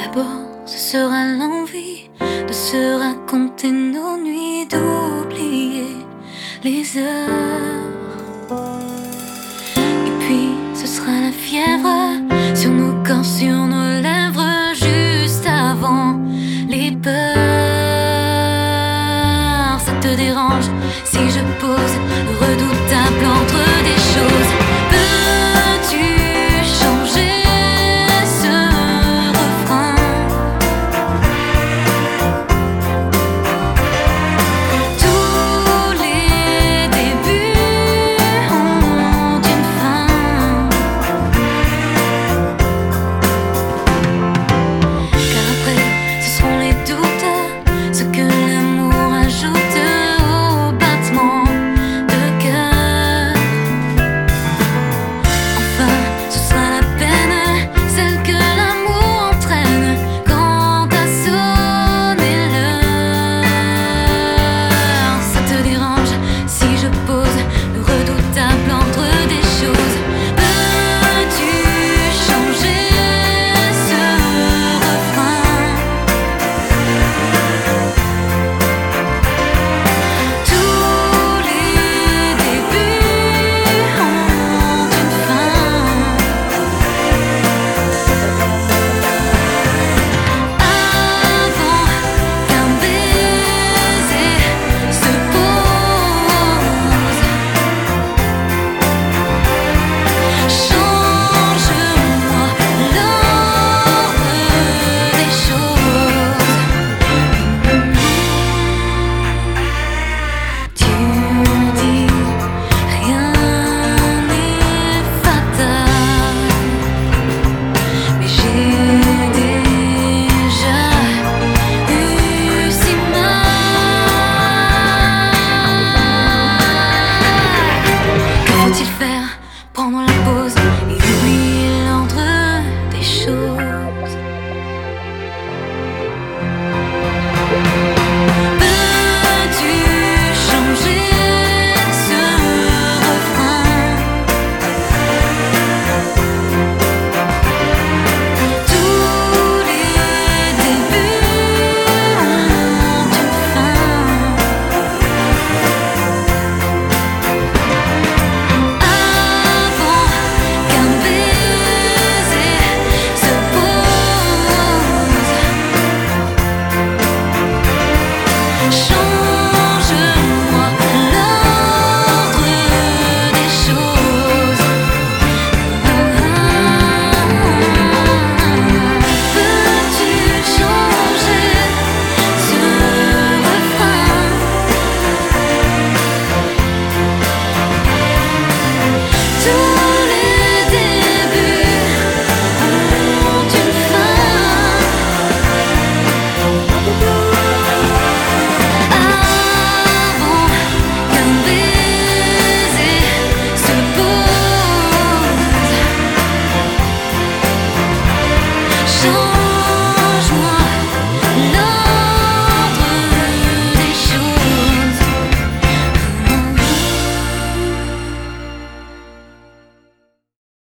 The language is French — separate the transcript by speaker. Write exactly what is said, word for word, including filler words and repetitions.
Speaker 1: D'abord, ce sera l'envie de se raconter nos nuits, d'oublier les heures. Et puis, ce sera la fièvre sur nos corps, sur nos lèvres, juste avant les peurs. Ça te dérange si je pose redoutable entre des choses? Peux-tu changer ce refrain? Tous les débuts ont une fin, car après ce seront les doutes, ce que l'amour ajoute au battement de cœur. Enfin, ce sera la peine, celle que l'amour entraîne quand a sonné l'heure. Ça te dérange si je pose le redoutable entre des choses? Peux-tu changer ce refrain? Tous les débuts ont une fin. Avant qu'un baiser se pose, change-moi l'ordre des choses. Tu dis rien n'est fatal, mais j'ai déjà eu si mal. Que faut-il faire? Prendre la pause et oublier l'ordre des choses. Peux-tu changer ce refrain? Tous les débuts ont une fin. Avant qu'un baiser se pose, change-moi l'ordre des choses. Peux-tu changer ce refrain? Tout